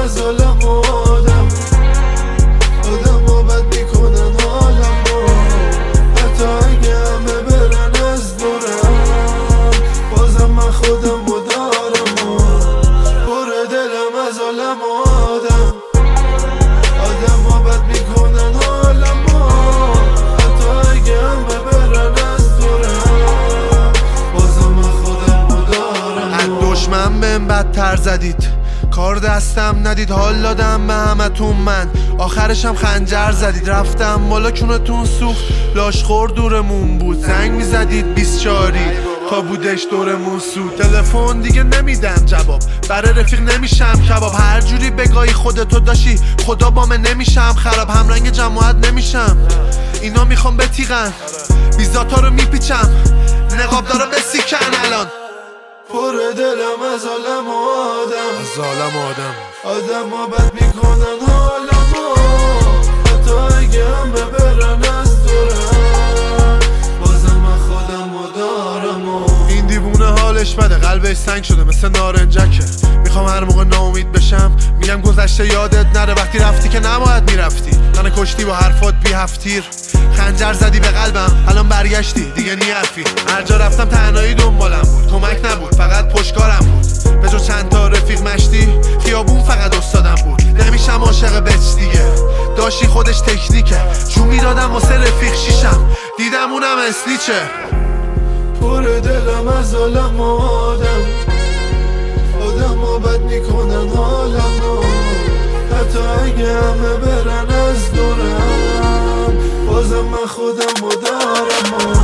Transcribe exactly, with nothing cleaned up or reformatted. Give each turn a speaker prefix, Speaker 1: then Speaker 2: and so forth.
Speaker 1: از عالم و آدم آدم ها بد میکنن حالم و حتی اگه همه برن از دورم بازم من خودم و دارم و پر دلم از عالم و آدم آدم ها بد میکنن حالم و حتی اگه همه برن از دورم بازم من خودم و دارم از دشمن بهم بدتر زدید کار دستم ندید حال دادم به همتون من آخرشم خنجر زدید رفتم بالا کونتون سوخت لاشخور دورمون بود زنگ میزدید بیست چاری تا بودش دورمون سود تلفن دیگه نمیدم جواب برای رفیق نمیشم کباب هر جوری بگاهی خودتو داشی خدا با من نمیشم خراب همرنگ جماعت نمیشم اینا میخوام بتیغن بیزاتا رو میپیچم نقاب دارم بسیکن الان پر دلم از عالم و آدم از عالم آدم آدم ها بد میکنن حالم و حتی اگه همه برن از دورم بازم من خودم و دارم و این دیوونه حالش بده قلبش سنگ شده مثل نارنجکه میخوام هر موقع ناامید بشم میگم گذشته یادت نره وقتی رفتی که نباید میرفتی من کشتی با حرفات بی هفتیر خنجر زدی به قلبم الان برگشتی دیگه نیرفی هر جا رفتم تنهایی دنبالم بود کمک نبود فقط پشتکارم بود به جز چند تا رفیق مشتی خیابون فقط استادم بود نمیشم عاشق بچ دیگه داشتی خودش تکنیکه چون میدادم واسه رفیق شیشم دیدم اونم اسلیچه پر دلم از عالم و آدم آدم ها بد میکنن حالم و حتی اگه همه برن از دورم بازم من خودم و دارم